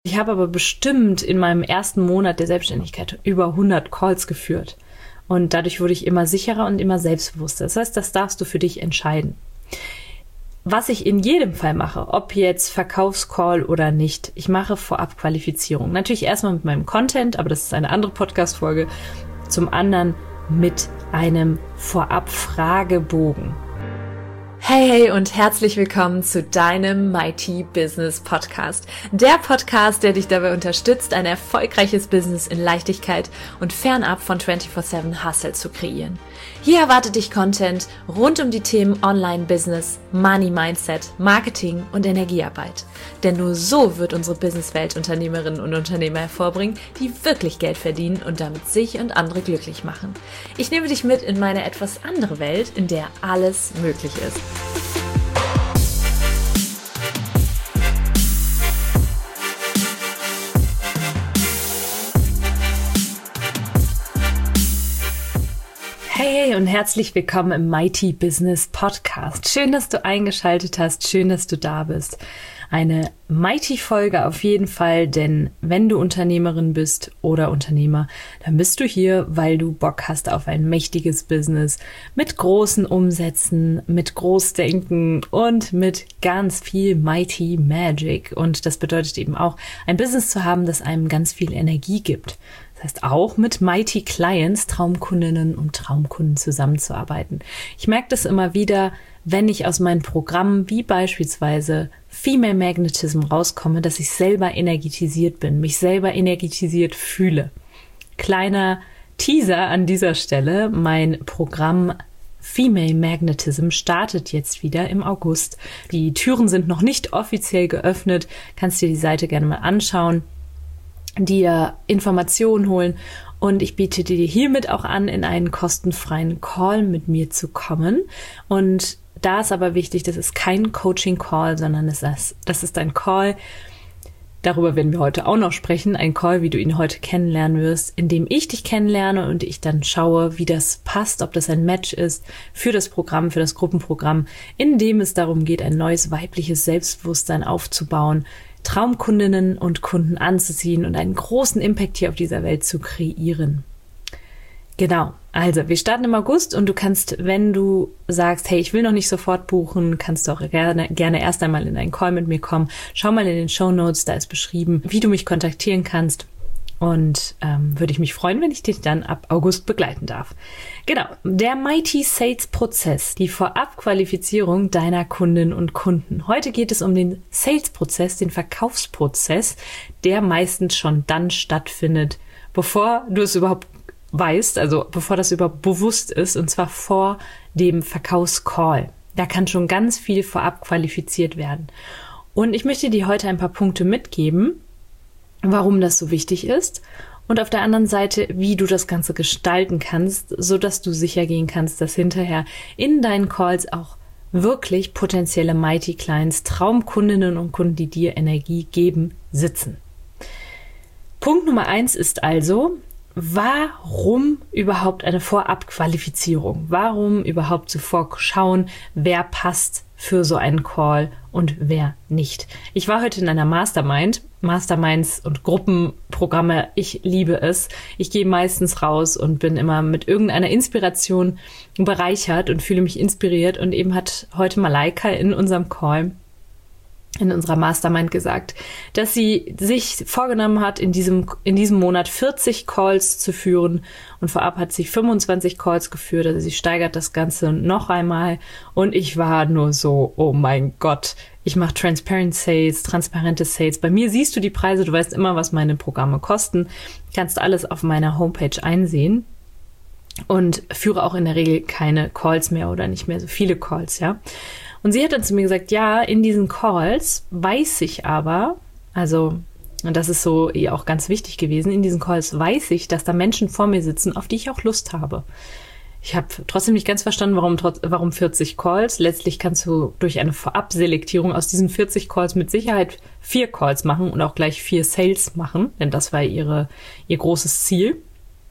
Ich habe aber bestimmt in meinem ersten Monat der Selbstständigkeit über 100 Calls geführt. Und dadurch wurde ich immer sicherer und immer selbstbewusster. Das heißt, das darfst du für dich entscheiden. Was ich in jedem Fall mache, ob jetzt Verkaufscall oder nicht, ich mache Vorabqualifizierung. Natürlich erstmal mit meinem Content, aber das ist eine andere Podcast-Folge. Zum anderen mit einem Vorab-Fragebogen. Hey und herzlich willkommen zu deinem Mighty Business Podcast. Der Podcast, der dich dabei unterstützt, ein erfolgreiches Business in Leichtigkeit und fernab von 24/7 Hustle zu kreieren. Hier erwartet dich Content rund um die Themen Online-Business, Money-Mindset, Marketing und Energiearbeit. Denn nur so wird unsere Businesswelt Unternehmerinnen und Unternehmer hervorbringen, die wirklich Geld verdienen und damit sich und andere glücklich machen. Ich nehme dich mit in meine etwas andere Welt, in der alles möglich ist. Hey und herzlich willkommen im Mighty Business Podcast. Schön, dass du eingeschaltet hast, schön, dass du da bist. Eine Mighty-Folge auf jeden Fall, denn wenn du Unternehmerin bist oder Unternehmer, dann bist du hier, weil du Bock hast auf ein mächtiges Business mit großen Umsätzen, mit Großdenken und mit ganz viel Mighty Magic. Und das bedeutet eben auch, ein Business zu haben, das einem ganz viel Energie gibt. Das heißt auch mit Mighty Clients, Traumkundinnen und Traumkunden zusammenzuarbeiten. Ich merke das immer wieder, wenn ich aus meinen Programmen wie beispielsweise Female Magnetism rauskomme, dass ich selber energetisiert bin, mich selber energetisiert fühle. Kleiner Teaser an dieser Stelle, mein Programm Female Magnetism startet jetzt wieder im August. Die Türen sind noch nicht offiziell geöffnet, kannst dir die Seite gerne mal anschauen, dir Informationen holen und ich biete dir hiermit auch an, in einen kostenfreien Call mit mir zu kommen. Und da ist aber wichtig, das ist kein Coaching-Call, sondern das ist ein Call, darüber werden wir heute auch noch sprechen, ein Call, wie du ihn heute kennenlernen wirst, in dem ich dich kennenlerne und ich dann schaue, wie das passt, ob das ein Match ist für das Programm, für das Gruppenprogramm, in dem es darum geht, ein neues weibliches Selbstbewusstsein aufzubauen, Traumkundinnen und Kunden anzuziehen und einen großen Impact hier auf dieser Welt zu kreieren. Genau, also wir starten im August und du kannst, wenn du sagst, hey, ich will noch nicht sofort buchen, kannst du auch gerne erst einmal in einen Call mit mir kommen. Schau mal in den Shownotes, da ist beschrieben, wie du mich kontaktieren kannst. Und würde ich mich freuen, wenn ich dich dann ab August begleiten darf. Genau, der Mighty Sales Prozess, die Vorabqualifizierung deiner Kundinnen und Kunden. Heute geht es um den Sales Prozess, den Verkaufsprozess, der meistens schon dann stattfindet, bevor du es überhaupt weißt, also bevor das überhaupt bewusst ist, und zwar vor dem Verkaufscall. Da kann schon ganz viel vorab qualifiziert werden. Und ich möchte dir heute ein paar Punkte mitgeben, warum das so wichtig ist und auf der anderen Seite, wie du das Ganze gestalten kannst, so dass du sicher gehen kannst, dass hinterher in deinen Calls auch wirklich potenzielle Mighty Clients, Traumkundinnen und Kunden, die dir Energie geben, sitzen. Punkt Nummer 1 ist also, warum überhaupt eine Vorabqualifizierung? Warum überhaupt zuvor schauen, wer passt für so einen Call und wer nicht? Ich war heute in einer Mastermind. Masterminds und Gruppenprogramme, ich liebe es. Ich gehe meistens raus und bin immer mit irgendeiner Inspiration bereichert und fühle mich inspiriert. Und eben hat heute Malaika in unserem Call, in unserer Mastermind gesagt, dass sie sich vorgenommen hat, in diesem Monat 40 Calls zu führen und vorab hat sie 25 Calls geführt, also sie steigert das Ganze noch einmal und ich war nur so, oh mein Gott, ich mache transparente Sales. Bei mir siehst du die Preise, du weißt immer, was meine Programme kosten, kannst alles auf meiner Homepage einsehen und führe auch in der Regel keine Calls mehr oder nicht mehr so viele Calls, ja. Und sie hat dann zu mir gesagt, ja, in diesen Calls weiß ich aber, also, und das ist so ihr auch ganz wichtig gewesen, in diesen Calls weiß ich, dass da Menschen vor mir sitzen, auf die ich auch Lust habe. Ich habe trotzdem nicht ganz verstanden, warum 40 Calls. Letztlich kannst du durch eine Vorabselektierung aus diesen 40 Calls mit Sicherheit 4 Calls machen und auch gleich 4 Sales machen, denn das war ihr großes Ziel.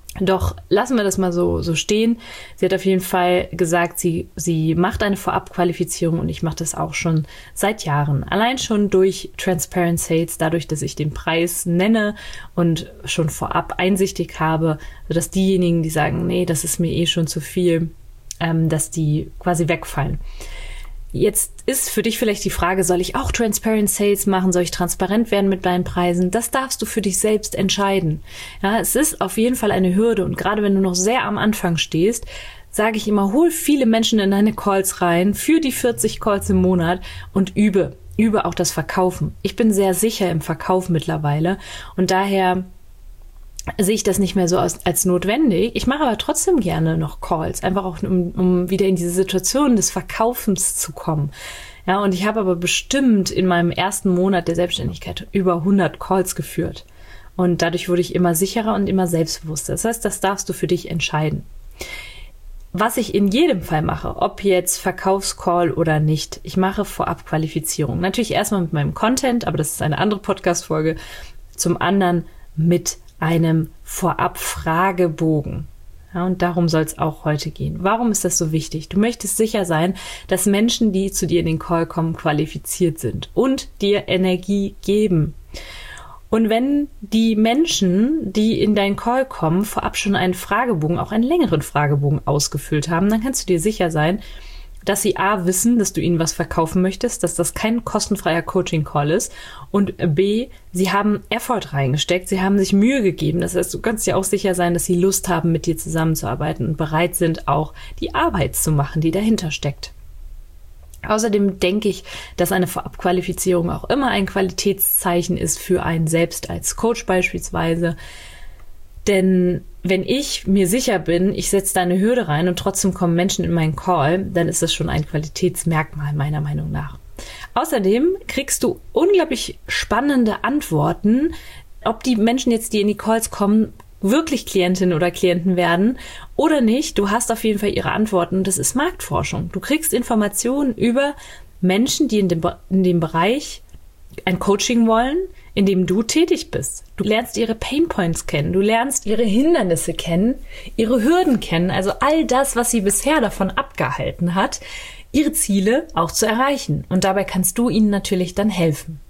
Doch lassen wir das mal so stehen. Sie hat auf jeden Fall gesagt, sie macht eine Vorabqualifizierung und ich mache das auch schon seit Jahren. Allein schon durch Transparent Sales, dadurch, dass ich den Preis nenne und schon vorab einsichtig habe, sodass diejenigen, die sagen, nee, das ist mir schon zu viel, dass die quasi wegfallen. Jetzt ist für dich vielleicht die Frage, soll ich auch Transparent Sales machen? Soll ich transparent werden mit deinen Preisen? Das darfst du für dich selbst entscheiden. Ja, es ist auf jeden Fall eine Hürde und gerade wenn du noch sehr am Anfang stehst, sage ich immer, hol viele Menschen in deine Calls rein, für die 40 Calls im Monat und übe auch das Verkaufen. Ich bin sehr sicher im Verkauf mittlerweile und daher sehe ich das nicht mehr so als notwendig. Ich mache aber trotzdem gerne noch Calls, einfach auch um wieder in diese Situation des Verkaufens zu kommen. Ja, und ich habe aber bestimmt in meinem ersten Monat der Selbstständigkeit über 100 Calls geführt. Und dadurch wurde ich immer sicherer und immer selbstbewusster. Das heißt, das darfst du für dich entscheiden. Was ich in jedem Fall mache, ob jetzt Verkaufscall oder nicht, ich mache Vorabqualifizierung. Natürlich erstmal mit meinem Content, aber das ist eine andere Podcast-Folge. Zum anderen mit einem Vorab-Fragebogen. Ja, und darum soll es auch heute gehen. Warum ist das so wichtig? Du möchtest sicher sein, dass Menschen, die zu dir in den Call kommen, qualifiziert sind und dir Energie geben. Und wenn die Menschen, die in deinen Call kommen, vorab schon einen Fragebogen, auch einen längeren Fragebogen ausgefüllt haben, dann kannst du dir sicher sein, dass sie A, wissen, dass du ihnen was verkaufen möchtest, dass das kein kostenfreier Coaching-Call ist und B, sie haben Effort reingesteckt, sie haben sich Mühe gegeben. Das heißt, du kannst dir auch sicher sein, dass sie Lust haben, mit dir zusammenzuarbeiten und bereit sind, auch die Arbeit zu machen, die dahinter steckt. Außerdem denke ich, dass eine Vorabqualifizierung auch immer ein Qualitätszeichen ist für einen selbst als Coach beispielsweise. Denn wenn ich mir sicher bin, ich setze da eine Hürde rein und trotzdem kommen Menschen in meinen Call, dann ist das schon ein Qualitätsmerkmal meiner Meinung nach. Außerdem kriegst du unglaublich spannende Antworten, ob die Menschen jetzt, die in die Calls kommen, wirklich Klientinnen oder Klienten werden oder nicht. Du hast auf jeden Fall ihre Antworten. Das ist Marktforschung. Du kriegst Informationen über Menschen, die in dem Bereich ein Coaching wollen, in dem du tätig bist. Du lernst ihre Painpoints kennen, du lernst ihre Hindernisse kennen, ihre Hürden kennen, also all das, was sie bisher davon abgehalten hat, ihre Ziele auch zu erreichen. Und dabei kannst du ihnen natürlich dann helfen.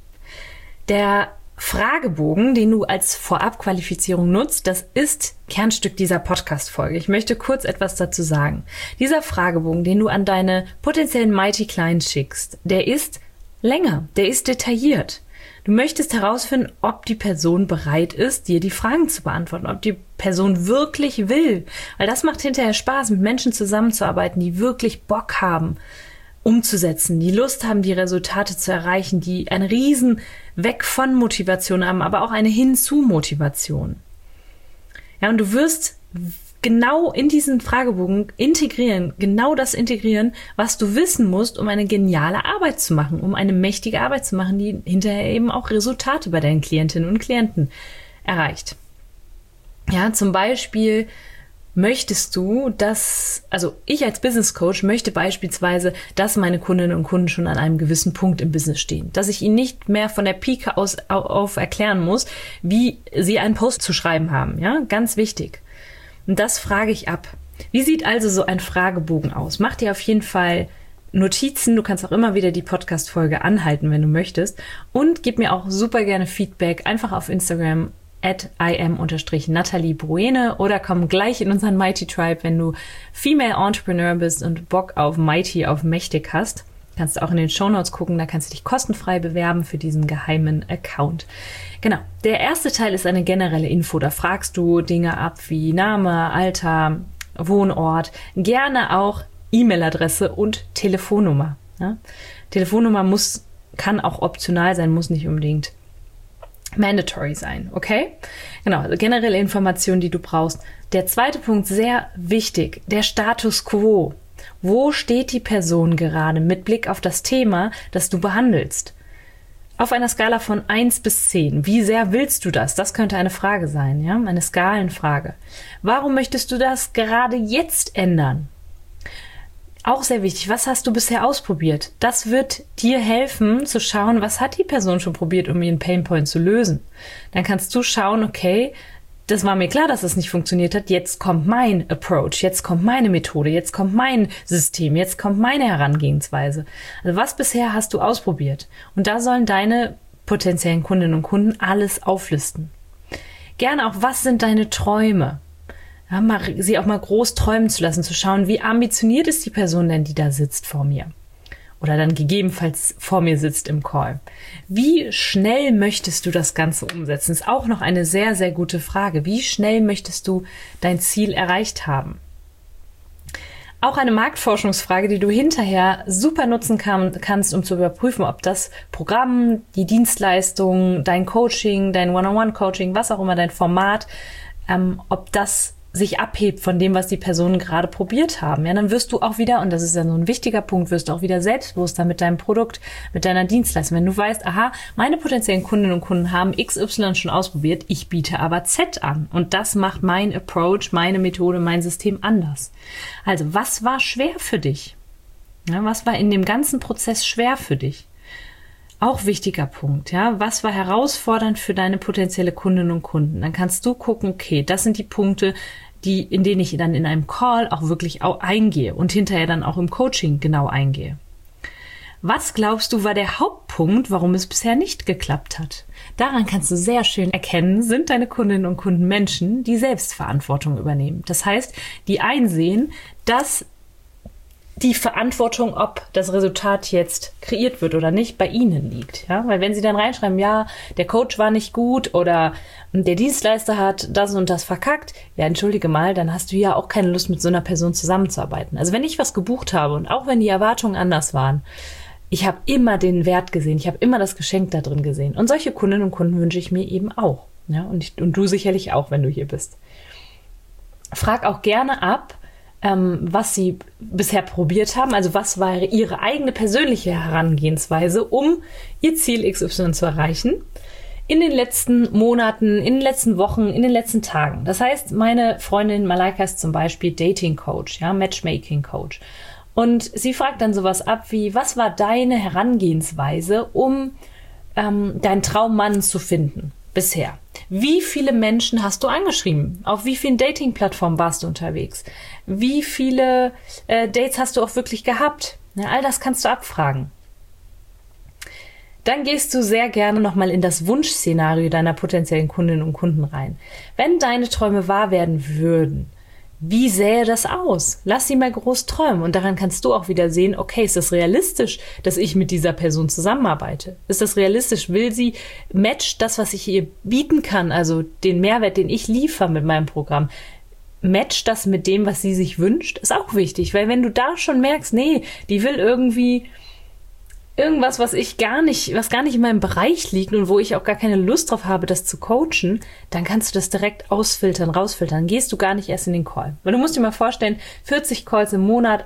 Der Fragebogen, den du als Vorabqualifizierung nutzt, das ist Kernstück dieser Podcast-Folge. Ich möchte kurz etwas dazu sagen. Dieser Fragebogen, den du an deine potenziellen Mighty Clients schickst, der ist länger, der ist detailliert. Du möchtest herausfinden, ob die Person bereit ist, dir die Fragen zu beantworten, ob die Person wirklich will. Weil das macht hinterher Spaß, mit Menschen zusammenzuarbeiten, die wirklich Bock haben, umzusetzen, die Lust haben, die Resultate zu erreichen, die einen riesen Weg von Motivation haben, aber auch eine Hin-zu-Motivation. Ja, und du wirst genau in diesen Fragebogen genau das integrieren, was du wissen musst, um eine geniale Arbeit zu machen, um eine mächtige Arbeit zu machen, die hinterher eben auch Resultate bei deinen Klientinnen und Klienten erreicht. Ja, zum Beispiel möchtest du, ich als Business Coach möchte beispielsweise, dass meine Kundinnen und Kunden schon an einem gewissen Punkt im Business stehen. Dass ich ihnen nicht mehr von der Pike auf erklären muss, wie sie einen Post zu schreiben haben. Ja, ganz wichtig. Und das frage ich ab. Wie sieht also so ein Fragebogen aus? Mach dir auf jeden Fall Notizen. Du kannst auch immer wieder die Podcast-Folge anhalten, wenn du möchtest. Und gib mir auch super gerne Feedback. Einfach auf Instagram @im_Nathalie Bruene oder komm gleich in unseren Mighty Tribe, wenn du Female Entrepreneur bist und Bock auf Mighty, auf mächtig hast. Kannst du auch in den Shownotes gucken, da kannst du dich kostenfrei bewerben für diesen geheimen Account. Genau, der erste Teil ist eine generelle Info. Da fragst du Dinge ab wie Name, Alter, Wohnort, gerne auch E-Mail-Adresse und Telefonnummer. Ja? Telefonnummer kann auch optional sein, muss nicht unbedingt mandatory sein, okay? Genau, also generelle Informationen, die du brauchst. Der zweite Punkt, sehr wichtig, der Status quo. Wo steht die Person gerade mit Blick auf das Thema, das du behandelst? Auf einer Skala von 1 bis 10. Wie sehr willst du das? Das könnte eine Frage sein, ja? Eine Skalenfrage. Warum möchtest du das gerade jetzt ändern? Auch sehr wichtig, was hast du bisher ausprobiert? Das wird dir helfen zu schauen, was hat die Person schon probiert, um ihren Painpoint zu lösen. Dann kannst du schauen, okay, das war mir klar, dass das nicht funktioniert hat. Jetzt kommt mein Approach, jetzt kommt meine Methode, jetzt kommt mein System, jetzt kommt meine Herangehensweise. Also was bisher hast du ausprobiert? Und da sollen deine potenziellen Kundinnen und Kunden alles auflisten. Gerne auch, was sind deine Träume? Ja, sie auch mal groß träumen zu lassen, zu schauen, wie ambitioniert ist die Person denn, die da sitzt vor mir. Oder dann gegebenenfalls vor mir sitzt im Call. Wie schnell möchtest du das Ganze umsetzen? Ist auch noch eine sehr, sehr gute Frage. Wie schnell möchtest du dein Ziel erreicht haben? Auch eine Marktforschungsfrage, die du hinterher super nutzen kannst, um zu überprüfen, ob das Programm, die Dienstleistung, dein Coaching, dein One-on-One-Coaching, was auch immer, dein Format, ob das sich abhebt von dem, was die Personen gerade probiert haben. Ja, dann wirst du auch wieder, und das ist ja so ein wichtiger Punkt, wirst du auch wieder selbstbewusster mit deinem Produkt, mit deiner Dienstleistung. Wenn du weißt, aha, meine potenziellen Kundinnen und Kunden haben XY schon ausprobiert, ich biete aber Z an. Und das macht mein Approach, meine Methode, mein System anders. Also, was war schwer für dich? Ja, was war in dem ganzen Prozess schwer für dich? Auch wichtiger Punkt, ja. Was war herausfordernd für deine potenzielle Kundinnen und Kunden? Dann kannst du gucken, okay, das sind die Punkte, in denen ich dann in einem Call auch wirklich eingehe und hinterher dann auch im Coaching genau eingehe. Was glaubst du, war der Hauptpunkt, warum es bisher nicht geklappt hat? Daran kannst du sehr schön erkennen, sind deine Kundinnen und Kunden Menschen, die Selbstverantwortung übernehmen. Das heißt, die einsehen, dass die Verantwortung, ob das Resultat jetzt kreiert wird oder nicht, bei ihnen liegt. Ja? Weil wenn sie dann reinschreiben, ja, der Coach war nicht gut oder der Dienstleister hat das und das verkackt, ja, entschuldige mal, dann hast du ja auch keine Lust, mit so einer Person zusammenzuarbeiten. Also wenn ich was gebucht habe und auch wenn die Erwartungen anders waren, ich habe immer den Wert gesehen, ich habe immer das Geschenk da drin gesehen. Und solche Kundinnen und Kunden wünsche ich mir eben auch. Ja? Und du sicherlich auch, wenn du hier bist. Frag auch gerne ab, was sie bisher probiert haben, also was war ihre eigene persönliche Herangehensweise, um ihr Ziel XY zu erreichen, in den letzten Monaten, in den letzten Wochen, in den letzten Tagen. Das heißt, meine Freundin Malaika ist zum Beispiel Dating Coach, ja, Matchmaking Coach. Und sie fragt dann sowas ab wie, was war deine Herangehensweise, um deinen Traummann zu finden bisher? Wie viele Menschen hast du angeschrieben? Auf wie vielen Dating-Plattformen warst du unterwegs? Wie viele Dates hast du auch wirklich gehabt? Ja, all das kannst du abfragen. Dann gehst du sehr gerne nochmal in das Wunschszenario deiner potenziellen Kundinnen und Kunden rein. Wenn deine Träume wahr werden würden, wie sähe das aus? Lass sie mal groß träumen und daran kannst du auch wieder sehen, okay, ist das realistisch, dass ich mit dieser Person zusammenarbeite? Ist das realistisch? Will sie matcht das, was ich ihr bieten kann, also den Mehrwert, den ich liefere mit meinem Programm, matcht das mit dem, was sie sich wünscht? Ist auch wichtig, weil wenn du da schon merkst, nee, die will irgendwie irgendwas, was gar nicht in meinem Bereich liegt und wo ich auch gar keine Lust drauf habe, das zu coachen, dann kannst du das direkt rausfiltern. Gehst du gar nicht erst in den Call. Weil du musst dir mal vorstellen, 40 Calls im Monat,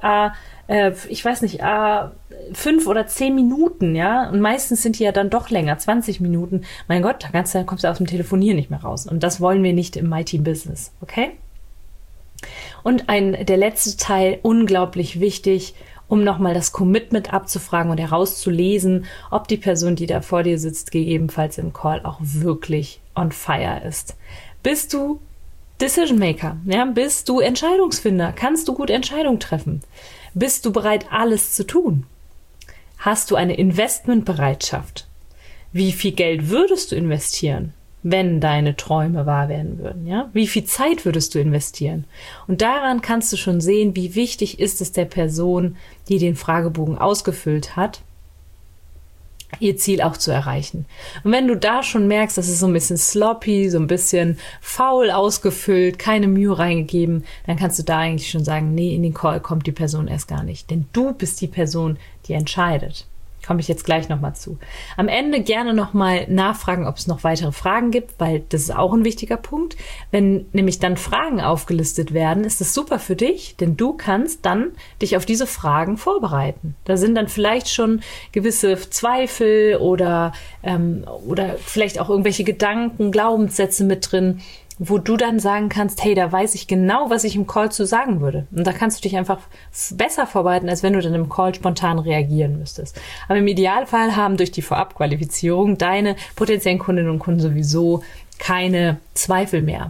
5 oder 10 Minuten, ja, und meistens sind die ja dann doch länger, 20 Minuten. Mein Gott, da kommst du aus dem Telefonieren nicht mehr raus. Und das wollen wir nicht im Mighty-Business, okay? Und der letzte Teil, unglaublich wichtig, um nochmal das Commitment abzufragen und herauszulesen, ob die Person, die da vor dir sitzt, gegebenenfalls im Call auch wirklich on fire ist. Bist du Decision Maker? Ja? Bist du Entscheidungsfinder? Kannst du gut Entscheidungen treffen? Bist du bereit, alles zu tun? Hast du eine Investmentbereitschaft? Wie viel Geld würdest du investieren, wenn deine Träume wahr werden würden, ja? Wie viel Zeit würdest du investieren? Und daran kannst du schon sehen, wie wichtig ist es der Person, die den Fragebogen ausgefüllt hat, ihr Ziel auch zu erreichen. Und wenn du da schon merkst, das ist so ein bisschen sloppy, so ein bisschen faul ausgefüllt, keine Mühe reingegeben, dann kannst du da eigentlich schon sagen, nee, in den Call kommt die Person erst gar nicht. Denn du bist die Person, die entscheidet. Komme ich jetzt gleich nochmal zu. Am Ende gerne nochmal nachfragen, ob es noch weitere Fragen gibt, weil das ist auch ein wichtiger Punkt. Wenn nämlich dann Fragen aufgelistet werden, ist das super für dich, denn du kannst dann dich auf diese Fragen vorbereiten. Da sind dann vielleicht schon gewisse Zweifel oder vielleicht auch irgendwelche Gedanken, Glaubenssätze mit drin, wo du dann sagen kannst, hey, da weiß ich genau, was ich im Call zu sagen würde. Und da kannst du dich einfach besser vorbereiten, als wenn du dann im Call spontan reagieren müsstest. Aber im Idealfall haben durch die Vorabqualifizierung deine potenziellen Kundinnen und Kunden sowieso keine Zweifel mehr.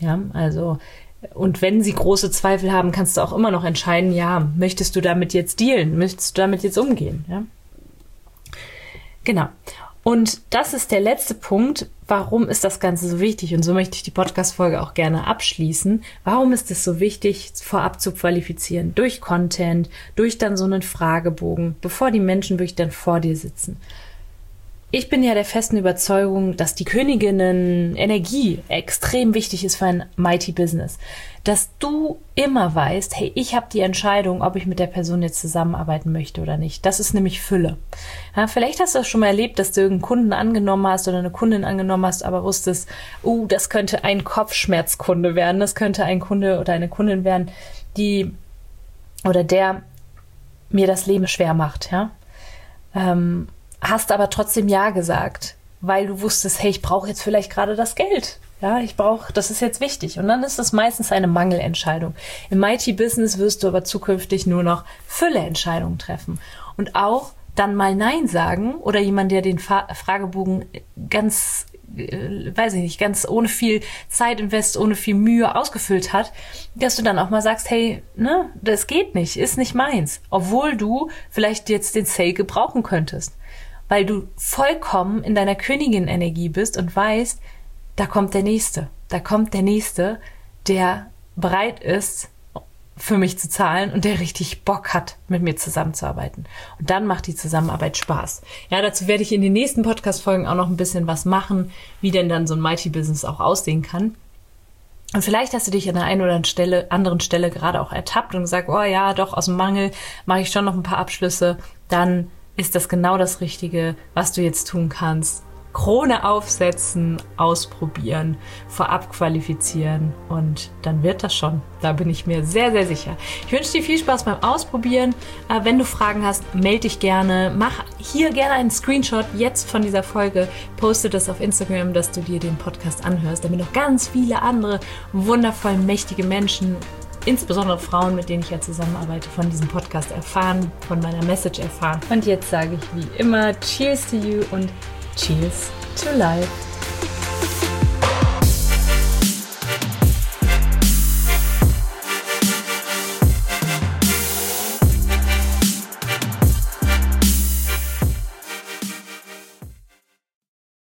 Ja, also, und wenn sie große Zweifel haben, kannst du auch immer noch entscheiden, ja, möchtest du damit jetzt dealen? Möchtest du damit jetzt umgehen? Ja? Genau. Und das ist der letzte Punkt. Warum ist das Ganze so wichtig? Und so möchte ich die Podcast-Folge auch gerne abschließen. Warum ist es so wichtig, vorab zu qualifizieren? Durch Content, durch dann so einen Fragebogen, bevor die Menschen wirklich dann vor dir sitzen. Ich bin ja der festen Überzeugung, dass die Königinnen-Energie extrem wichtig ist für ein Mighty Business. Dass du immer weißt, hey, ich habe die Entscheidung, ob ich mit der Person jetzt zusammenarbeiten möchte oder nicht. Das ist nämlich Fülle. Ja, vielleicht hast du das schon mal erlebt, dass du irgendeinen Kunden angenommen hast oder eine Kundin angenommen hast, aber wusstest, das könnte ein Kopfschmerzkunde werden, das könnte ein Kunde oder eine Kundin werden, die oder der mir das Leben schwer macht, ja. Hast aber trotzdem Ja gesagt, weil du wusstest, hey, ich brauche jetzt vielleicht gerade das Geld. Ja, das ist jetzt wichtig. Und dann ist es meistens eine Mangelentscheidung. Im Mighty Business wirst du aber zukünftig nur noch Fülle-Entscheidungen treffen. Und auch dann mal Nein sagen oder jemand, der den Fragebogen ganz ohne viel Zeitinvest, ohne viel Mühe ausgefüllt hat, dass du dann auch mal sagst, hey, das geht nicht, ist nicht meins. Obwohl du vielleicht jetzt den Sale gebrauchen könntest. Weil du vollkommen in deiner Königin-Energie bist und weißt, da kommt der Nächste, der bereit ist, für mich zu zahlen und der richtig Bock hat, mit mir zusammenzuarbeiten. Und dann macht die Zusammenarbeit Spaß. Ja, dazu werde ich in den nächsten Podcast-Folgen auch noch ein bisschen was machen, wie denn dann so ein Mighty-Business auch aussehen kann. Und vielleicht hast du dich an der einen oder anderen Stelle gerade auch ertappt und gesagt, oh ja, doch, aus dem Mangel mache ich schon noch ein paar Abschlüsse, dann ist das genau das Richtige, was du jetzt tun kannst. Krone aufsetzen, ausprobieren, vorab qualifizieren und dann wird das schon. Da bin ich mir sehr, sehr sicher. Ich wünsche dir viel Spaß beim Ausprobieren. Wenn du Fragen hast, melde dich gerne. Mach hier gerne einen Screenshot jetzt von dieser Folge. Poste das auf Instagram, dass du dir den Podcast anhörst, damit noch ganz viele andere wundervoll mächtige Menschen, insbesondere Frauen, mit denen ich ja zusammenarbeite, von diesem Podcast erfahren, von meiner Message erfahren. Und jetzt sage ich wie immer, cheers to you und cheers to life.